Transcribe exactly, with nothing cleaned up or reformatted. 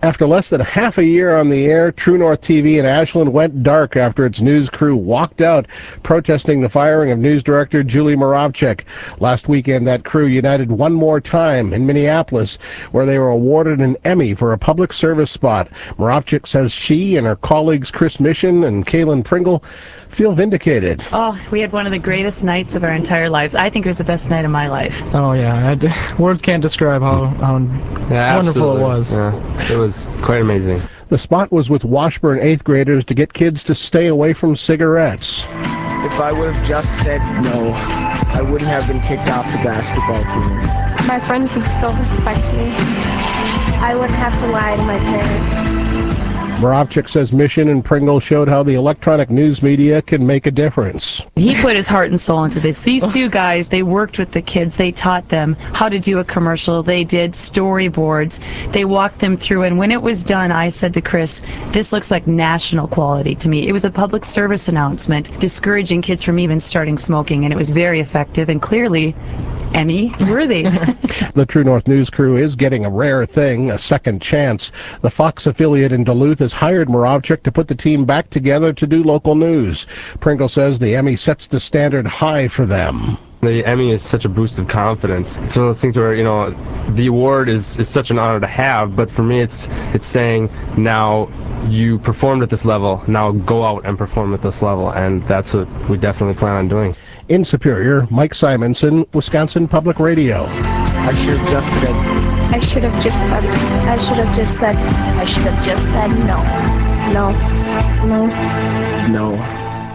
After less than half a year on the air, True North T V in Ashland went dark after its news crew walked out protesting the firing of news director Julie Moravchik. Last weekend, that crew united one more time in Minneapolis, where they were awarded an Emmy for a public service spot. Moravchik says she and her colleagues Chris Mission and Kaylin Pringle feel vindicated. Oh, we had one of the greatest nights of our entire lives. I think it was the best night of my life. Oh, yeah. I, words can't describe how, how yeah, wonderful it was. Yeah, it was quite amazing. The spot was with Washburn eighth graders to get kids to stay away from cigarettes. If I would have just said no, I wouldn't have been kicked off the basketball team. My friends would still respect me. I wouldn't have to lie to my parents. Moravchik says Mission and Pringle showed how the electronic news media can make a difference. He put his heart and soul into this. These two guys, they worked with the kids. They taught them how to do a commercial. They did storyboards. They walked them through. And when it was done, I said to Chris, this looks like national quality to me. It was a public service announcement discouraging kids from even starting smoking. And it was very effective and clearly Emmy worthy. The True North News crew is getting a rare thing, a second chance. The Fox affiliate in Duluth has hired Moravchik to put the team back together to do local news. Pringle says the Emmy sets the standard high for them. The Emmy is such a boost of confidence. It's one of those things where, you know, the award is, is such an honor to have, but for me it's it's saying now you performed at this level, now go out and perform at this level, and that's what we definitely plan on doing. In Superior, Mike Simonson, Wisconsin Public Radio. I should have just said I should have just said I should have just said I should have just said no. No. No. no.